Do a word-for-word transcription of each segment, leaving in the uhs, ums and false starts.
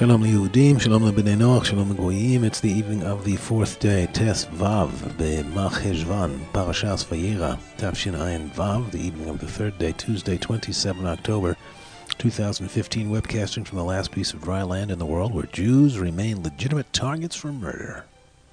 Shalom liYehudim, Shalom lebnei Noach, Shalom legoyim. It's the evening of the fourth day, Tes Vav, b'Mar Cheshvan, Parashas Vayera, Tavshin Ayin Vav, the evening of the third day, Tuesday, the twenty-seventh of October, two thousand fifteen, webcasting from the last piece of dry land in the world where Jews remain legitimate targets for murder.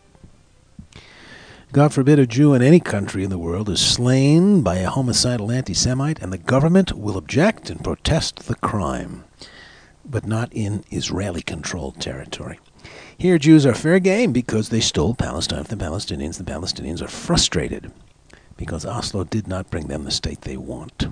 God forbid a Jew in any country in the world is slain by a homicidal anti-Semite, and the government will object and protest the crime, but not in Israeli-controlled territory. Here, Jews are fair game because they stole Palestine from the Palestinians. The Palestinians are frustrated because Oslo did not bring them the state they want.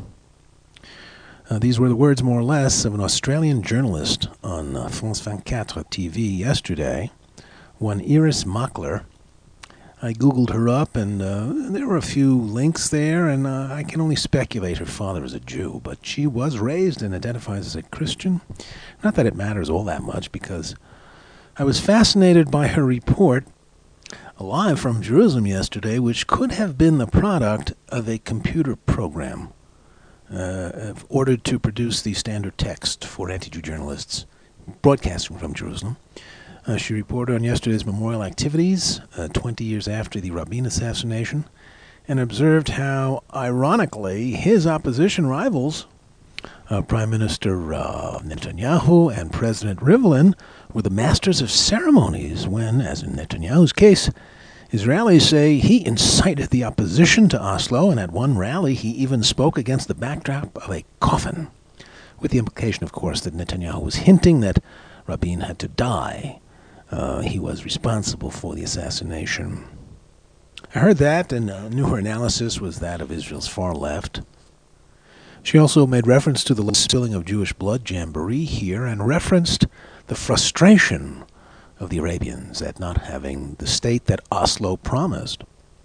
Uh, these were the words, more or less, of an Australian journalist on uh, France twenty-four T V yesterday, one Iris Mockler. I Googled her up, and uh, there were a few links there, and uh, I can only speculate her father is a Jew, but she was raised and identifies as a Christian. Not that it matters all that much, because I was fascinated by her report live from Jerusalem yesterday, which could have been the product of a computer program uh, ordered to produce the standard text for anti-Jew journalists broadcasting from Jerusalem. Uh, she reported on yesterday's memorial activities, uh, twenty years after the Rabin assassination, and observed how, ironically, his opposition rivals, uh, Prime Minister uh, Netanyahu and President Rivlin, were the masters of ceremonies when, as in Netanyahu's case, Israelis say he incited the opposition to Oslo, and at one rally he even spoke against the backdrop of a coffin, with the implication, of course, that Netanyahu was hinting that Rabin had to die. Uh, he was responsible for the assassination. I heard that and uh, knew her analysis was that of Israel's far left. She also made reference to the spilling of Jewish blood jamboree here and referenced the frustration of the Arabians at not having the state that Oslo promised.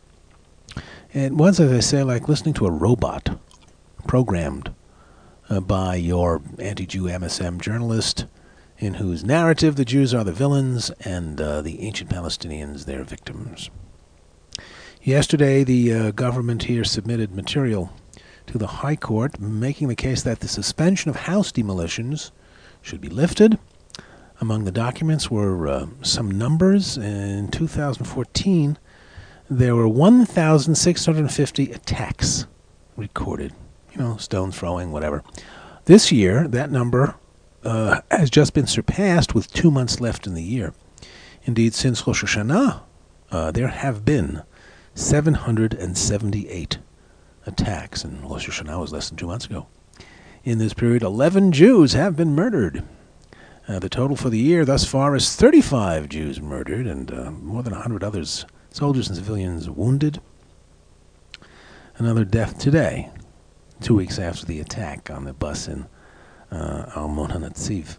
It was, as I say, like listening to a robot programmed uh, by your anti-Jew M S M journalist, in whose narrative the Jews are the villains and uh, the ancient Palestinians their victims. Yesterday, the uh, government here submitted material to the High Court, making the case that the suspension of house demolitions should be lifted. Among the documents were uh, some numbers. In two thousand fourteen, there were one thousand six hundred fifty attacks recorded. You know, stone throwing, whatever. This year, that number Uh, has just been surpassed with two months left in the year. Indeed, since Rosh Hashanah, uh, there have been seven hundred seventy-eight attacks, and Rosh Hashanah was less than two months ago. In this period, eleven Jews have been murdered. Uh, the total for the year thus far is thirty-five Jews murdered, and uh, more than one hundred others, soldiers and civilians, wounded. Another death today, two weeks after the attack on the bus in Uh, Almon HaNatziv.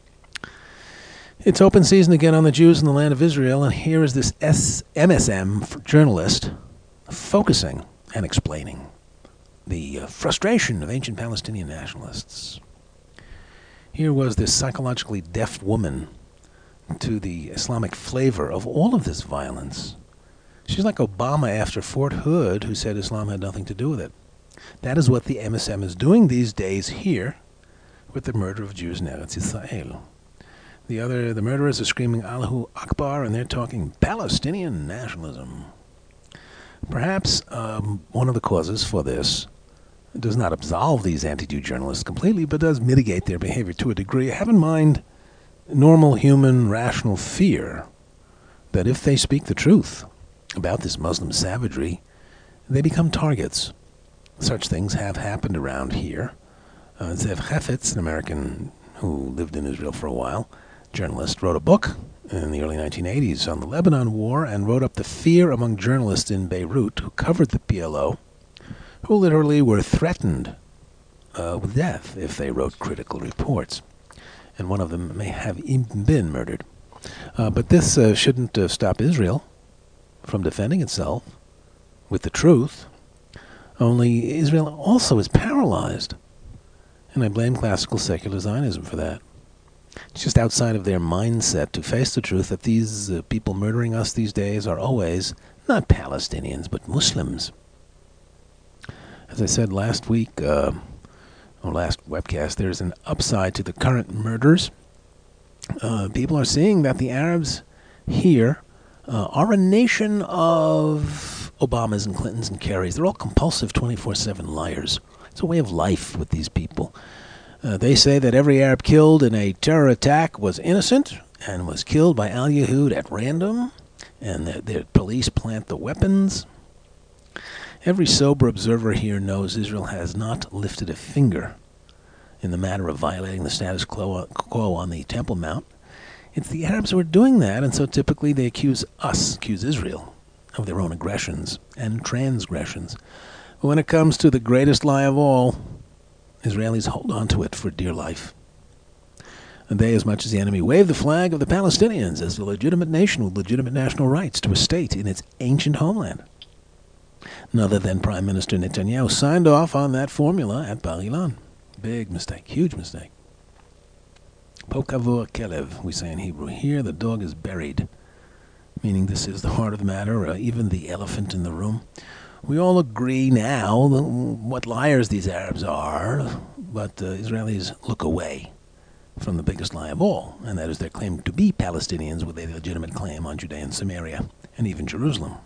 It's open season again on the Jews in the land of Israel, and here is this S- M S M journalist focusing and explaining the uh, frustration of ancient Palestinian nationalists. Here was this psychologically deaf woman to the Islamic flavor of all of this violence. She's like Obama after Fort Hood, who said Islam had nothing to do with it. That is what the M S M is doing these days here, with the murder of Jews in Eretz Yisrael. The other, the murderers are screaming Allahu Akbar, and they're talking Palestinian nationalism. Perhaps um, one of the causes for this does not absolve these anti-Jew journalists completely, but does mitigate their behavior to a degree. Have in mind normal human rational fear that if they speak the truth about this Muslim savagery, they become targets. Such things have happened around here. Uh, Zev Chefetz, an American who lived in Israel for a while, journalist, wrote a book in the early nineteen eighties on the Lebanon War and wrote up the fear among journalists in Beirut who covered the P L O, who literally were threatened uh, with death if they wrote critical reports. And one of them may have even been murdered. Uh, but this uh, shouldn't uh, stop Israel from defending itself with the truth. Only Israel also is paralyzed. And I blame classical secular Zionism for that. It's just outside of their mindset to face the truth that these uh, people murdering us these days are always not Palestinians, but Muslims. As I said last week, uh, or last webcast, there's an upside to the current murders. Uh, people are seeing that the Arabs here uh, are a nation of Obamas and Clintons and Kerrys. They're all compulsive twenty-four seven liars. It's a way of life with these people. Uh, they say that every Arab killed in a terror attack was innocent and was killed by al-Yahud at random, and the, the police plant the weapons. Every sober observer here knows Israel has not lifted a finger in the matter of violating the status quo on the Temple Mount. It's the Arabs who are doing that, and so typically they accuse us, accuse Israel, of their own aggressions and transgressions. But when it comes to the greatest lie of all, Israelis hold on to it for dear life. And they, as much as the enemy, wave the flag of the Palestinians as a legitimate nation with legitimate national rights to a state in its ancient homeland. None other than Prime Minister Netanyahu signed off on that formula at Bar Ilan. Big mistake, huge mistake. Po kavor kelev, we say in Hebrew. Here the dog is buried, meaning this is the heart of the matter, uh, even the elephant in the room. We all agree now what liars these Arabs are, but uh, Israelis look away from the biggest lie of all, and that is their claim to be Palestinians with a legitimate claim on Judea and Samaria, and even Jerusalem.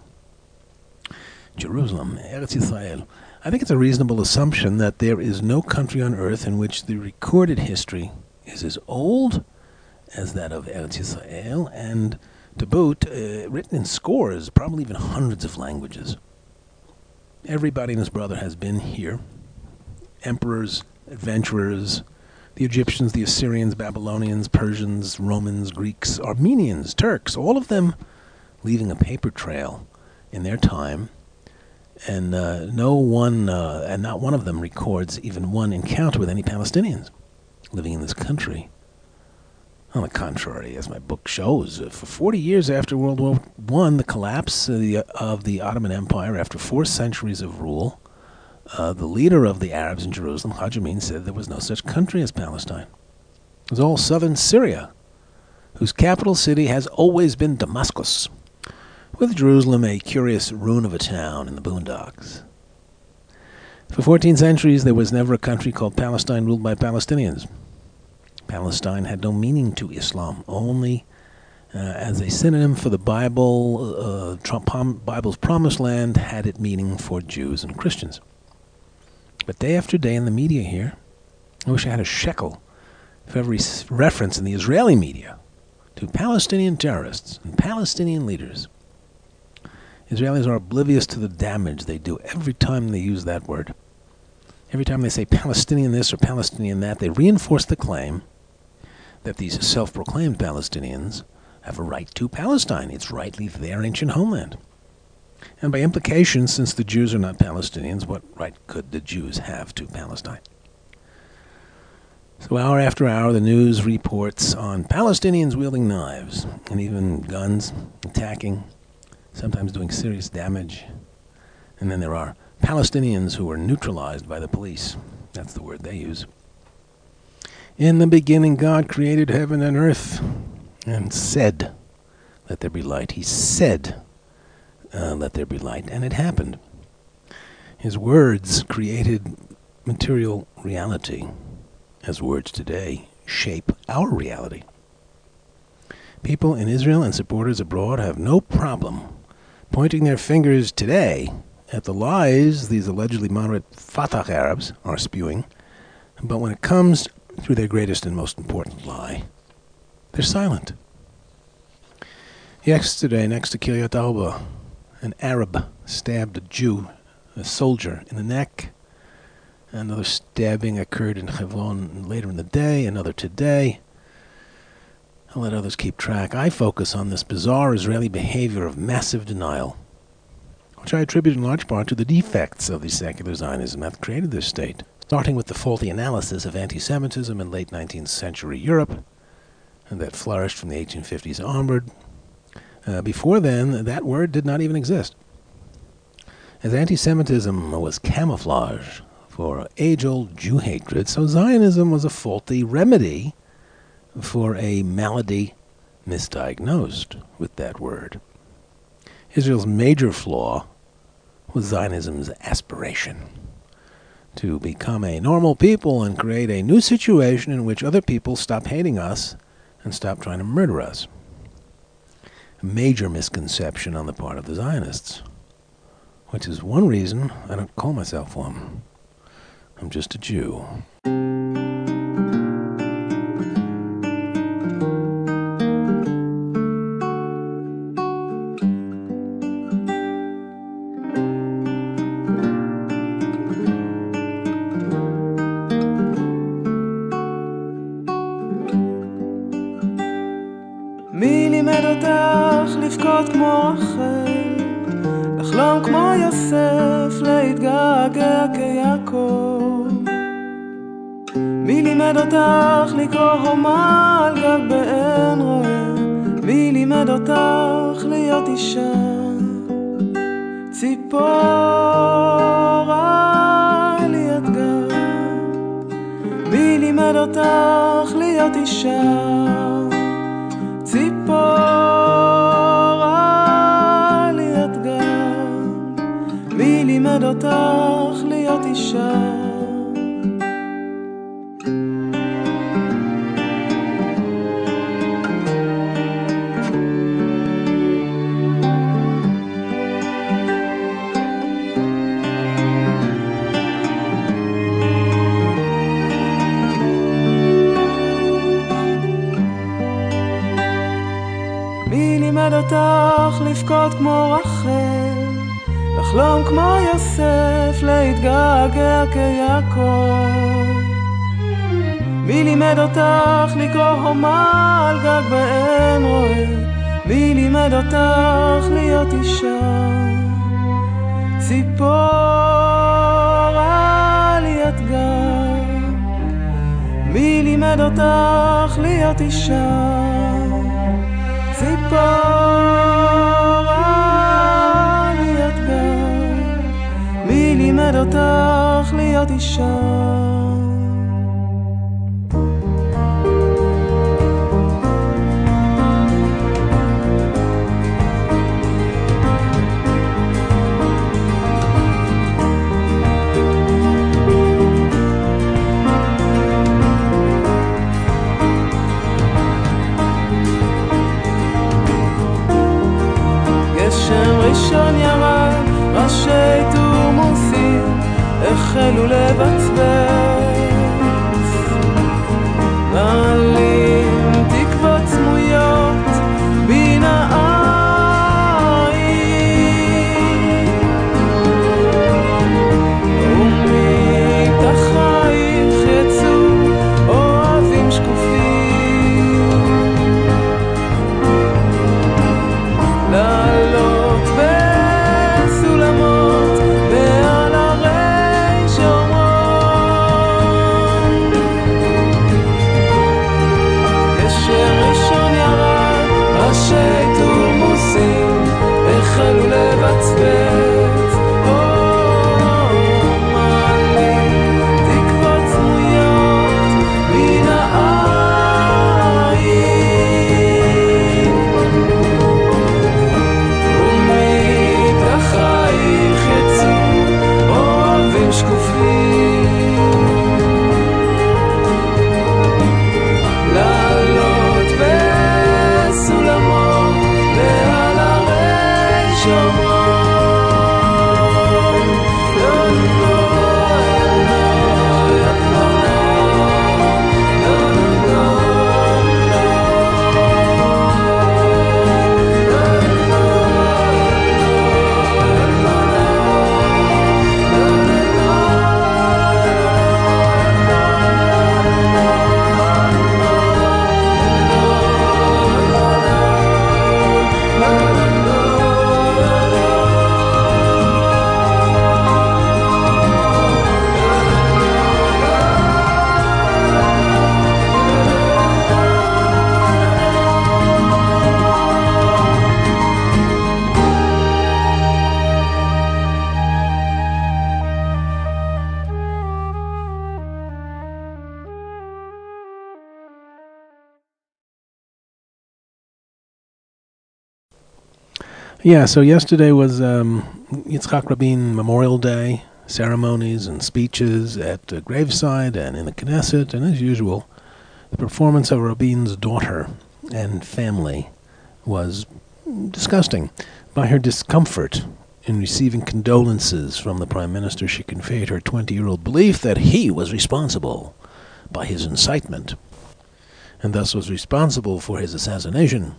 Jerusalem, Eretz Yisrael. I think it's a reasonable assumption that there is no country on earth in which the recorded history is as old as that of Eretz Yisrael, and to boot, uh, written in scores, probably even hundreds of languages. Everybody and his brother has been here. Emperors, adventurers, the Egyptians, the Assyrians, Babylonians, Persians, Romans, Greeks, Armenians, Turks, all of them leaving a paper trail in their time. And uh, no one, uh, and not one of them records even one encounter with any Palestinians living in this country. On the contrary, as my book shows, uh, for forty years after World War One, the collapse of the, of the Ottoman Empire after four centuries of rule, uh, the leader of the Arabs in Jerusalem, Haj Amin, said there was no such country as Palestine. It was all southern Syria, whose capital city has always been Damascus, with Jerusalem a curious ruin of a town in the boondocks. For fourteen centuries, there was never a country called Palestine ruled by Palestinians. Palestine had no meaning to Islam, only uh, as a synonym for the Bible, uh, Trump, Bible's promised land had it meaning for Jews and Christians. But day after day in the media here, I wish I had a shekel for every reference in the Israeli media to Palestinian terrorists and Palestinian leaders. Israelis are oblivious to the damage they do every time they use that word. Every time they say Palestinian this or Palestinian that, they reinforce the claim that these self-proclaimed Palestinians have a right to Palestine. It's rightly their ancient homeland. And by implication, since the Jews are not Palestinians, what right could the Jews have to Palestine? So hour after hour, the news reports on Palestinians wielding knives and even guns, attacking, sometimes doing serious damage. And then there are Palestinians who are neutralized by the police. That's the word they use. In the beginning, God created heaven and earth and said, let there be light. He said, uh, let there be light. And it happened. His words created material reality, as words today shape our reality. People in Israel and supporters abroad have no problem pointing their fingers today at the lies these allegedly moderate Fatah Arabs are spewing, but when it comes to their greatest and most important lie, they're silent. Yesterday, next to Kiryat Arba, an Arab stabbed a Jew, a soldier, in the neck. Another stabbing occurred in Hebron later in the day, another today. I'll let others keep track. I focus on this bizarre Israeli behavior of massive denial, which I attribute in large part to the defects of the secular Zionism that created this state, starting with the faulty analysis of anti-Semitism in late nineteenth century Europe, and that flourished from the eighteen fifties onward. Uh, before then, that word did not even exist. As anti-Semitism was camouflage for age-old Jew hatred, so Zionism was a faulty remedy for a malady misdiagnosed with that word. Israel's major flaw was Zionism's aspiration to become a normal people and create a new situation in which other people stop hating us and stop trying to murder us. A major misconception on the part of the Zionists, which is one reason I don't call myself one. I'm just a Jew. מי לימד אותך לבכות כמו רחל, לחלום כמו יוסף, להתגעגע כיעקב? מי לימד אותך לקרוא הומה על גג באין רואה? מי לימד אותך להיות אישה? ציפור על יד גג. מי לימד אותך להיות אישה? ציפור על יד גג. מי לימד אותך להיות אישה? אותך לבכות כמו רחל, לחלום כמו יוסף, להתגעגע כיעקב? מי לימד אותך לקרוא הומה על גג באין רואה? מי לימד אותך להיות אישה? ציפור על יד גג. מי לימד אותך להיות אישה? ציפור על יד גג. מי לימד אותך להיות אישה? ראשון ירד, ראשי תורמוסים החלו לבצבץ, מעלים תקוות סמויות בין העין, ומתחייך יצאו אוהבים שקופים, לעלות החלו לבצבץ, מעלים תקוות סמויות מן העין, ומתחייך יצאו אוהבים שקופים, לעלות בסולמות ועל שומרון. Yeah, so yesterday was um, Yitzhak Rabin Memorial Day, ceremonies and speeches at the graveside and in the Knesset, and as usual, The performance of Rabin's daughter and family was disgusting. By her discomfort in receiving condolences from the Prime Minister, she conveyed her twenty-year-old belief that he was responsible by his incitement, and thus was responsible for his assassination.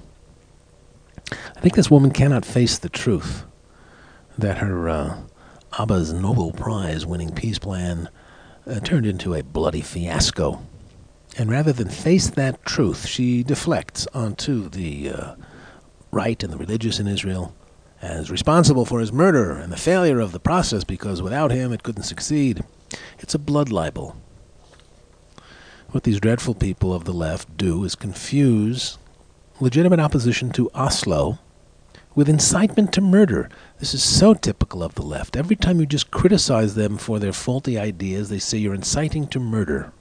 I think this woman cannot face the truth that her uh, Abba's Nobel Prize-winning peace plan uh, turned into a bloody fiasco. And rather than face that truth, she deflects onto the uh, right and the religious in Israel as responsible for his murder and the failure of the process, because without him it couldn't succeed. It's a blood libel. What these dreadful people of the left do is confuse legitimate opposition to Oslo with incitement to murder. This is so typical of the left. Every time you just criticize them for their faulty ideas, they say you're inciting to murder.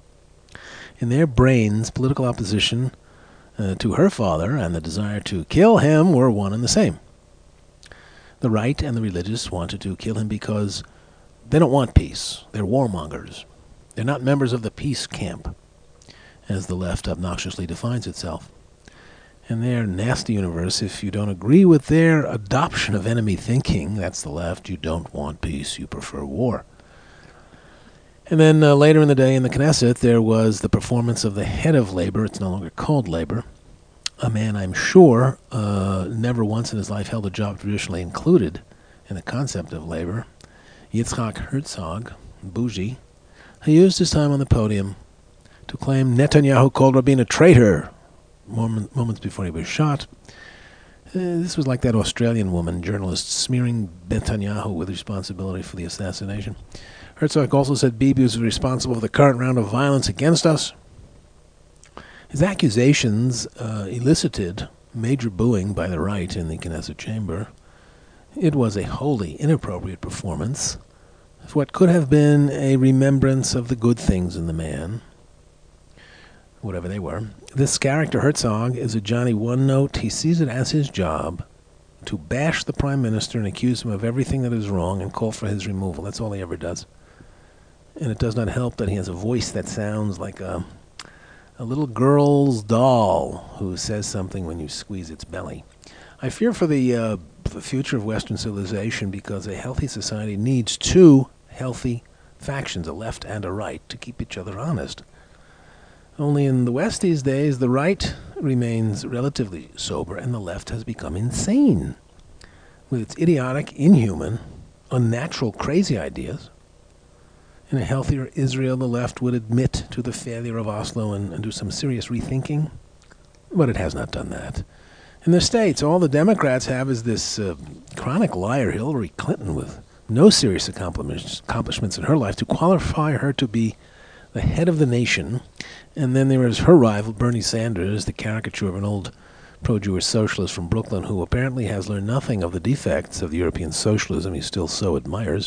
In their brains, political opposition uh, to her father and the desire to kill him were one and the same. The right and the religious wanted to kill him because they don't want peace. They're warmongers. They're not members of the peace camp, as the left obnoxiously defines itself. In their nasty universe, if you don't agree with their adoption of enemy thinking, that's the left, you don't want peace, you prefer war. And then uh, later in the day in the Knesset, there was the performance of the head of labor. It's no longer called labor. A man, I'm sure, uh, never once in his life held a job traditionally included in the concept of labor. Yitzhak Herzog, Bougie, he used his time on the podium to claim Netanyahu called Rabin a traitor moment, moments before he was shot. Uh, this was like that Australian woman, journalist, smearing Netanyahu with responsibility for the assassination. Herzog also said Bibi was responsible for the current round of violence against us. His accusations uh, elicited major booing by the right in the Knesset chamber. It was a wholly inappropriate performance of what could have been a remembrance of the good things in the man, whatever they were. This character, Herzog, is a Johnny One-Note. He sees it as his job to bash the Prime Minister and accuse him of everything that is wrong and call for his removal. That's all he ever does. And it does not help that he has a voice that sounds like a, a little girl's doll who says something when you squeeze its belly. I fear for the, uh, the future of Western civilization, because a healthy society needs two healthy factions, a left and a right, to keep each other honest. Only in the West these days, the right remains relatively sober and the left has become insane with its idiotic, inhuman, unnatural, crazy ideas. In a healthier Israel, the left would admit to the failure of Oslo and, and do some serious rethinking, but it has not done that. In the States, all the Democrats have is this uh, chronic liar, Hillary Clinton, with no serious accomplishments, accomplishments in her life to qualify her to be the head of the nation. And then there is her rival, Bernie Sanders, the caricature of an old pro-Jewish socialist from Brooklyn who apparently has learned nothing of the defects of the European socialism he still so admires.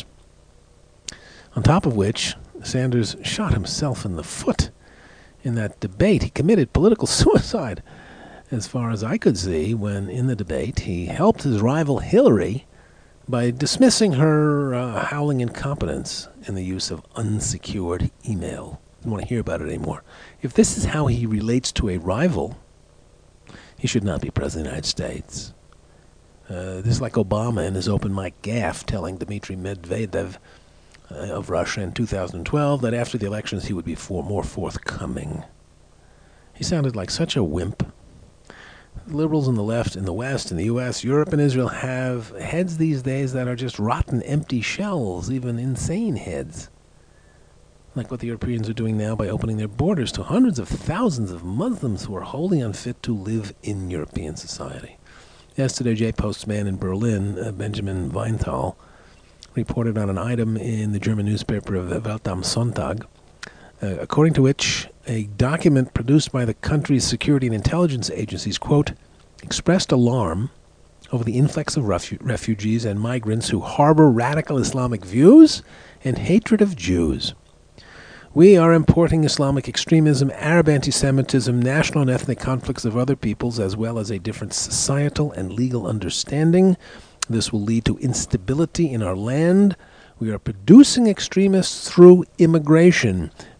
On top of which, Sanders shot himself in the foot in that debate. He committed political suicide, as far as I could see, when in the debate he helped his rival Hillary by dismissing her uh, howling incompetence in the use of unsecured email. I don't want to hear about it anymore. If this is how he relates to a rival, he should not be president of the United States. Uh, this is like Obama in his open mic gaffe telling Dmitry Medvedev uh, of Russia in two thousand twelve that after the elections he would be for more forthcoming. He sounded like such a wimp. The liberals and the left in the West, in the U S, Europe, and Israel have heads these days that are just rotten, empty shells, even insane heads. Like what the Europeans are doing now by opening their borders to hundreds of thousands of Muslims who are wholly unfit to live in European society. Yesterday, J-Postman in Berlin, uh, Benjamin Weinthal, reported on an item in the German newspaper of Welt am Sonntag, uh, according to which a document produced by the country's security and intelligence agencies, quote, expressed alarm over the influx of refu- refugees and migrants who harbor radical Islamic views and hatred of Jews. We are importing Islamic extremism, Arab anti-Semitism, national and ethnic conflicts of other peoples, as well as a different societal and legal understanding. This will lead to instability in our land. We are producing extremists through immigration.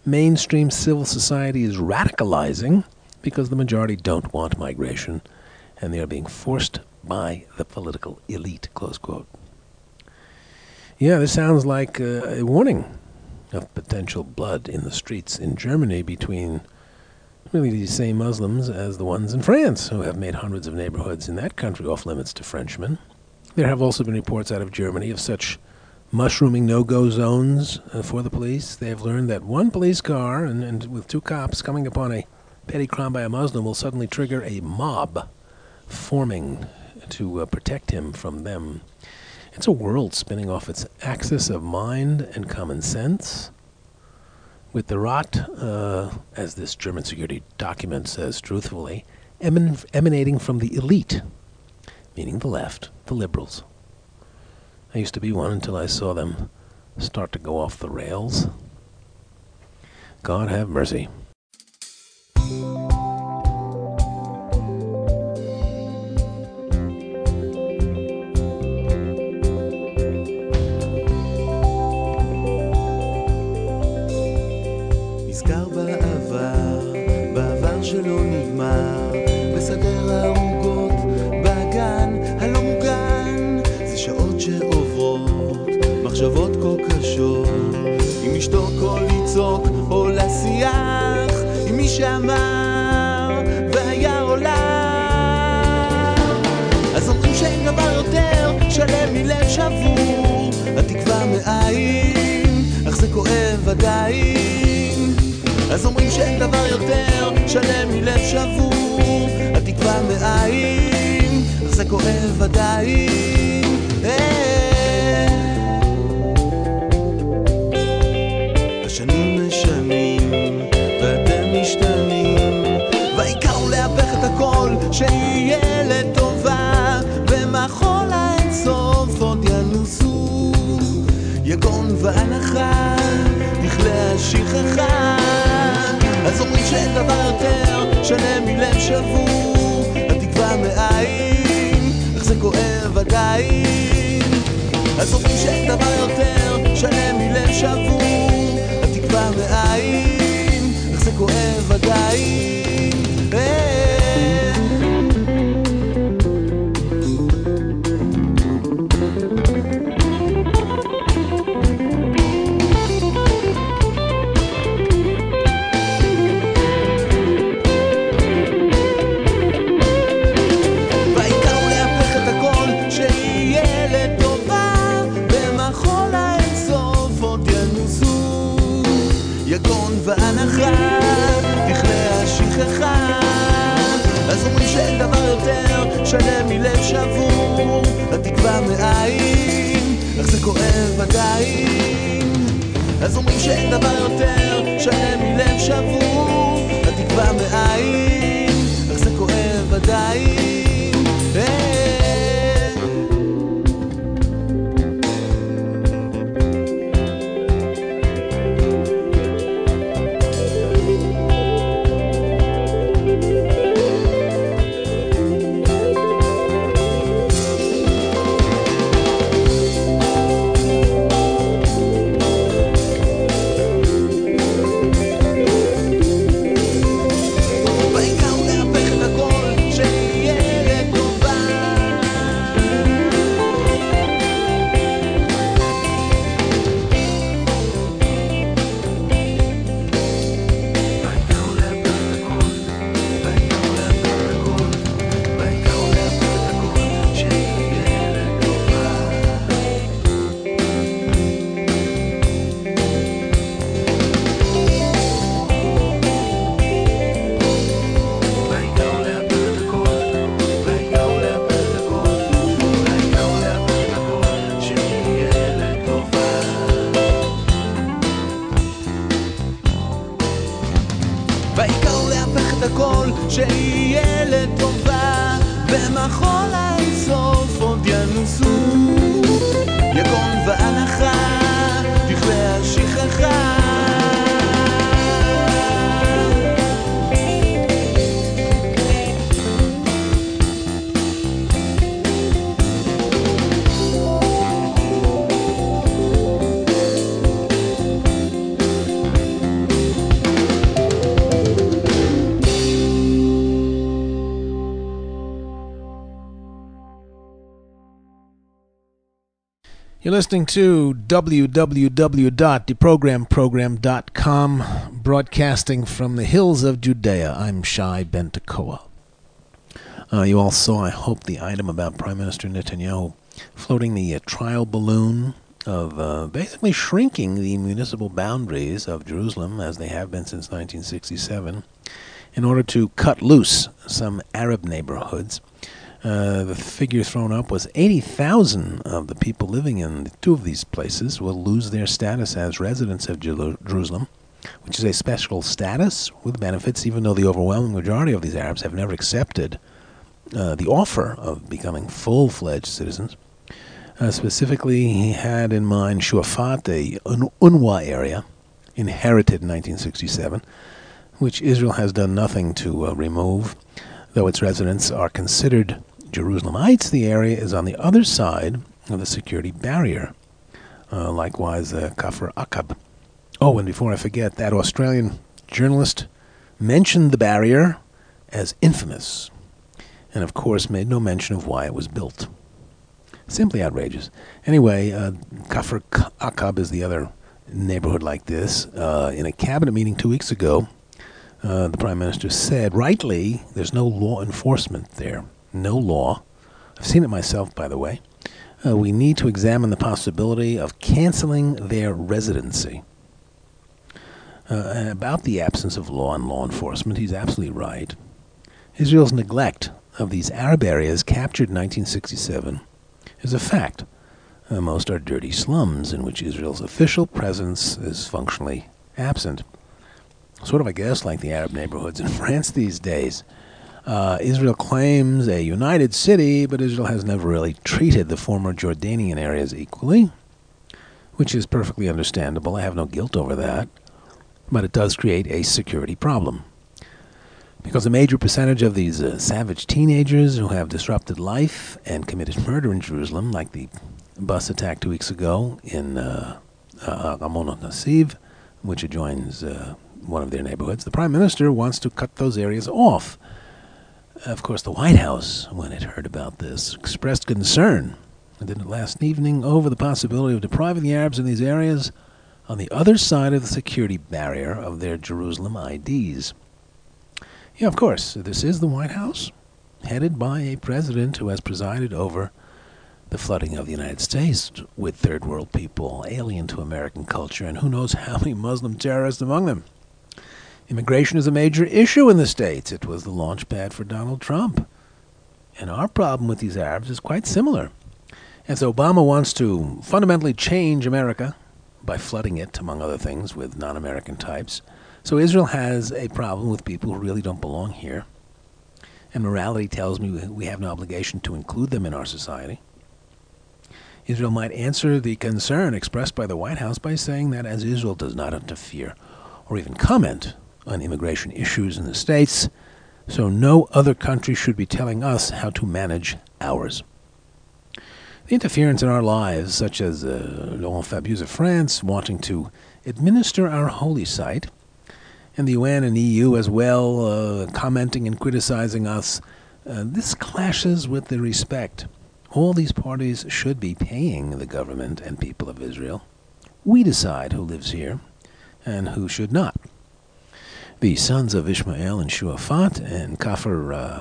mainstream civil society is radicalizing because the majority don't want migration, and they are being forced by the political elite, close quote. Yeah, this sounds like uh, a warning of potential blood in the streets in Germany between really these same Muslims as the ones in France, who have made hundreds of neighborhoods in that country off limits to Frenchmen. There have also been reports out of Germany of such mushrooming no-go zones uh, for the police. They have learned that one police car and, and with two cops coming upon a petty crime by a Muslim will suddenly trigger a mob forming to uh, protect him from them. It's a world spinning off its axis of mind and common sense, with the rot, uh, as this German security document says truthfully, eman- emanating from the elite, meaning the left, the liberals. I used to be one until I saw them start to go off the rails. God have mercy. נזכר בעבר, בעבר שלא נגמר, בסדר העוגות, בגן הלא מוגן, זה שעות שעוברות, מחשבות כה קשות, אם לשתוק או לצעוק או לשיח, עם מי שאמר והיה עולם. אז אומרים שאין דבר יותר שלם מלב שבור, התקווה מאין, אך זה כואב עדיין. אז אומרים שאין דבר יותר שלם מלב שבור, התקווה מאין, אך זה כואב עדיין. השנים משנים ואתם משתנים, והעיקר להפך את הכל שיהיה לטובה, ומחול האינסוף עוד ינוסו יגון והנחה תכלה השכחה. אז אומרים שאין דבר יותר שלם מלב שבור, התקווה מאין, אך זה כואב עדיין. אז אומרים שאין דבר יותר שלם מלב שבור, התקווה מאין, אך זה כואב עדיין. והנחה תכלה השכחה. אז אומרים שאין דבר יותר שלם מלב שבור, התקווה מאין, אך זה כואב עדיין. אז אומרים שאין דבר יותר שלם מלב שבור, התקווה מאין, אך זה כואב עדיין. שיהיה לטובה, במחול האינסוף עוד ינוסו יגון והנחה תכלה השכחה. You're listening to w w w dot deprogram program dot com, broadcasting from the hills of Judea. I'm Shai Ben Tekoa. Uh, you all saw, I hope, the item about Prime Minister Netanyahu floating the uh, trial balloon of uh, basically shrinking the municipal boundaries of Jerusalem, as they have been since nineteen sixty-seven, in order to cut loose some Arab neighborhoods. Uh, the figure thrown up was eighty thousand of the people living in the two of these places will lose their status as residents of Jer- Jerusalem, which is a special status with benefits, even though the overwhelming majority of these Arabs have never accepted uh, the offer of becoming full-fledged citizens. Uh, specifically, he had in mind Shuafat, a Un- UNRWA area, inherited in nineteen sixty-seven, which Israel has done nothing to uh, remove. Though its residents are considered Jerusalemites, the area is on the other side of the security barrier. Uh, likewise, uh, Kafr Aqab. Oh, and before I forget, that Australian journalist mentioned the barrier as infamous, and of course made no mention of why it was built. Simply outrageous. Anyway, uh, Kafr Aqab is the other neighborhood like this. Uh, in a cabinet meeting two weeks ago, Uh, the Prime Minister said, rightly, there's no law enforcement there. No law. I've seen it myself, by the way. Uh, we need to examine the possibility of canceling their residency. Uh, and about the absence of law and law enforcement, he's absolutely right. Israel's neglect of these Arab areas captured in nineteen sixty-seven is a fact. Uh, most are dirty slums in which Israel's official presence is functionally absent. Sort of, I guess, like the Arab neighborhoods in France these days. Uh, Israel claims a united city, but Israel has never really treated the former Jordanian areas equally, which is perfectly understandable. I have no guilt over that. But it does create a security problem, because a major percentage of these uh, savage teenagers who have disrupted life and committed murder in Jerusalem, like the bus attack two weeks ago in uh, uh, Amon Nasiv, which adjoins Uh, one of their neighborhoods, the Prime Minister wants to cut those areas off. Of course, the White House, when it heard about this, expressed concern, and did it last evening, over the possibility of depriving the Arabs in these areas on the other side of the security barrier of their Jerusalem I Ds. Yeah, of course, this is the White House, headed by a president who has presided over the flooding of the United States with third world people alien to American culture, and who knows how many Muslim terrorists among them. Immigration is a major issue in the States. It was the launch pad for Donald Trump. And our problem with these Arabs is quite similar. As Obama wants to fundamentally change America by flooding it, among other things, with non-American types, so Israel has a problem with people who really don't belong here. And morality tells me we have no obligation to include them in our society. Israel might answer the concern expressed by the White House by saying that as Israel does not interfere or even comment on immigration issues in the States, so no other country should be telling us how to manage ours. The interference in our lives, such as uh, Laurent Fabius of France wanting to administer our holy site, and the U N and E U as well uh, commenting and criticizing us, uh, this clashes with the respect all these parties should be paying the government and people of Israel. We decide who lives here and who should not. The sons of Ishmael and Shuafat and Kafr uh,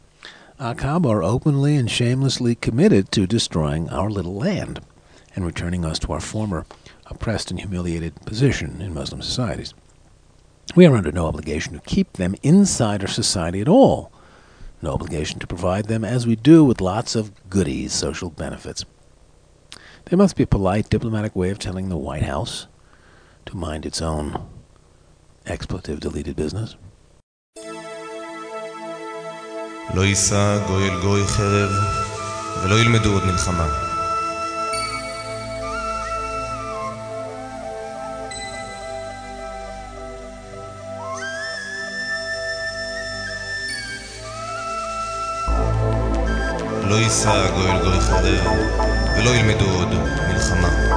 Aqab are openly and shamelessly committed to destroying our little land and returning us to our former oppressed and humiliated position in Muslim societies. We are under no obligation to keep them inside our society at all. No obligation to provide them, as we do, with lots of goodies, social benefits. There must be a polite, diplomatic way of telling the White House to mind its own expletive-deleted business. לא יישא גוי אל גוי חרב, ולא ילמדו עוד מלחמה. לא יישא גוי אל גוי חרב, ולא ילמדו עוד מלחמה.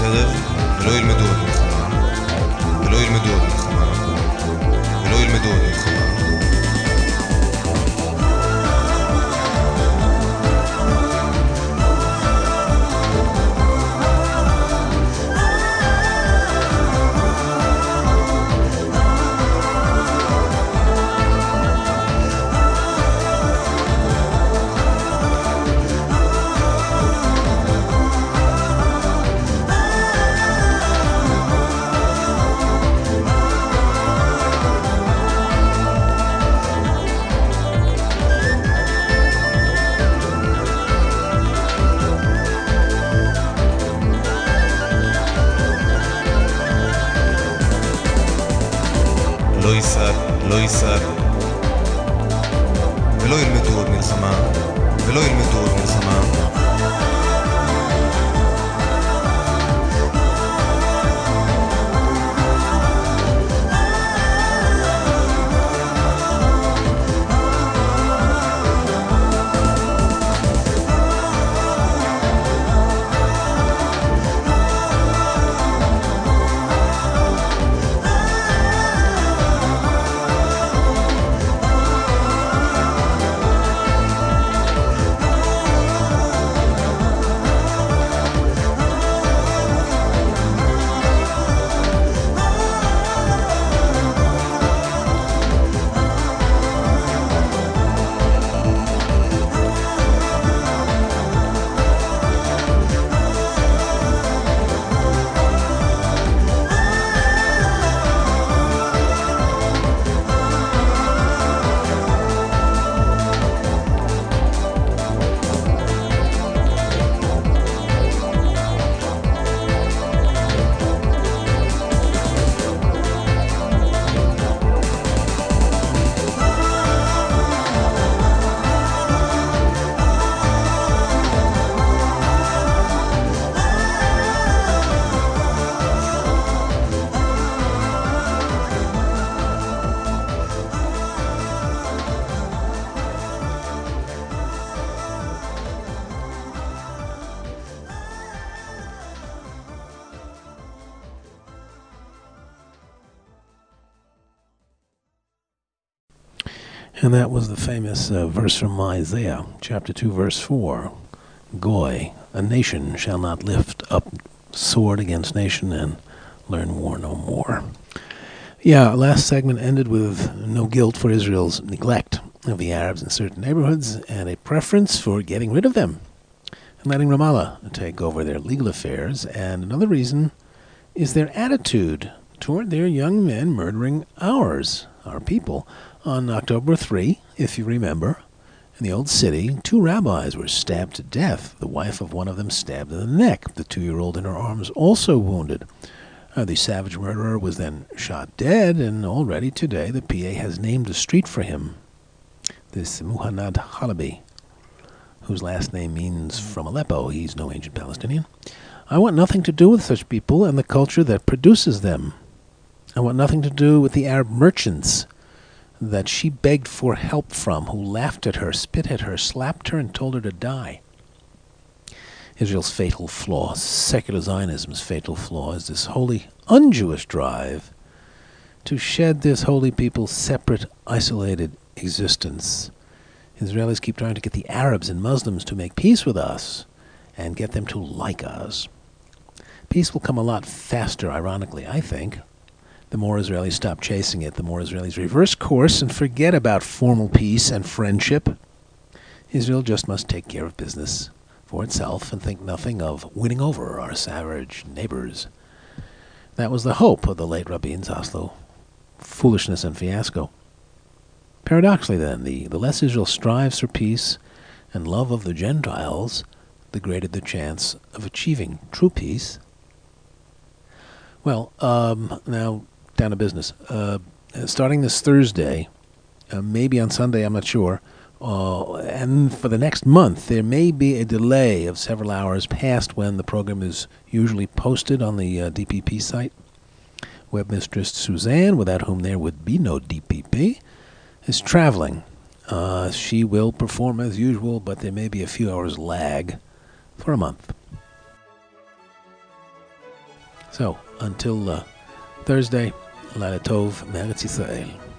חרב, ולא ילמדו עוד מלחמה, ולא ילמדו עוד מלחמה, ולא ילמדו עוד מלחמה. לא ייסד, לא ייסד, ולא ילמדו עוד מלחמה, ולא ילמדו עוד מלחמה. And that was the famous uh, verse from Isaiah, chapter two, verse four. Goy, a nation shall not lift up sword against nation and learn war no more. Yeah, last segment ended with no guilt for Israel's neglect of the Arabs in certain neighborhoods and a preference for getting rid of them and letting Ramallah take over their legal affairs. And another reason is their attitude toward their young men murdering ours, our people. On October third, if you remember, in the old city, two rabbis were stabbed to death. The wife of one of them stabbed in the neck. The two-year-old in her arms also wounded. Uh, the savage murderer was then shot dead, and already today the P A has named a street for him. This Muhannad Halabi, whose last name means from Aleppo. He's no ancient Palestinian. I want nothing to do with such people and the culture that produces them. I want nothing to do with the Arab merchants that she begged for help from, who laughed at her, spit at her, slapped her, and told her to die. Israel's fatal flaw, secular Zionism's fatal flaw, is this wholly un-Jewish drive to shed this holy people's separate, isolated existence. Israelis keep trying to get the Arabs and Muslims to make peace with us and get them to like us. Peace will come a lot faster, ironically, I think. The more Israelis stop chasing it, the more Israelis reverse course and forget about formal peace and friendship. Israel just must take care of business for itself and think nothing of winning over our savage neighbors. That was the hope of the late Rabin's Oslo foolishness and fiasco. Paradoxically, then, the, the less Israel strives for peace and love of the Gentiles, the greater the chance of achieving true peace. Well, um, now, down to business. Uh, starting this Thursday, uh, maybe on Sunday, I'm not sure, uh, and for the next month, there may be a delay of several hours past when the program is usually posted on the uh, D P P site. Webmistress Suzanne, without whom there would be no D P P, is traveling. Uh, she will perform as usual, but there may be a few hours lag for a month. So, until uh, Thursday, Laila Tov, Meretz Yisrael.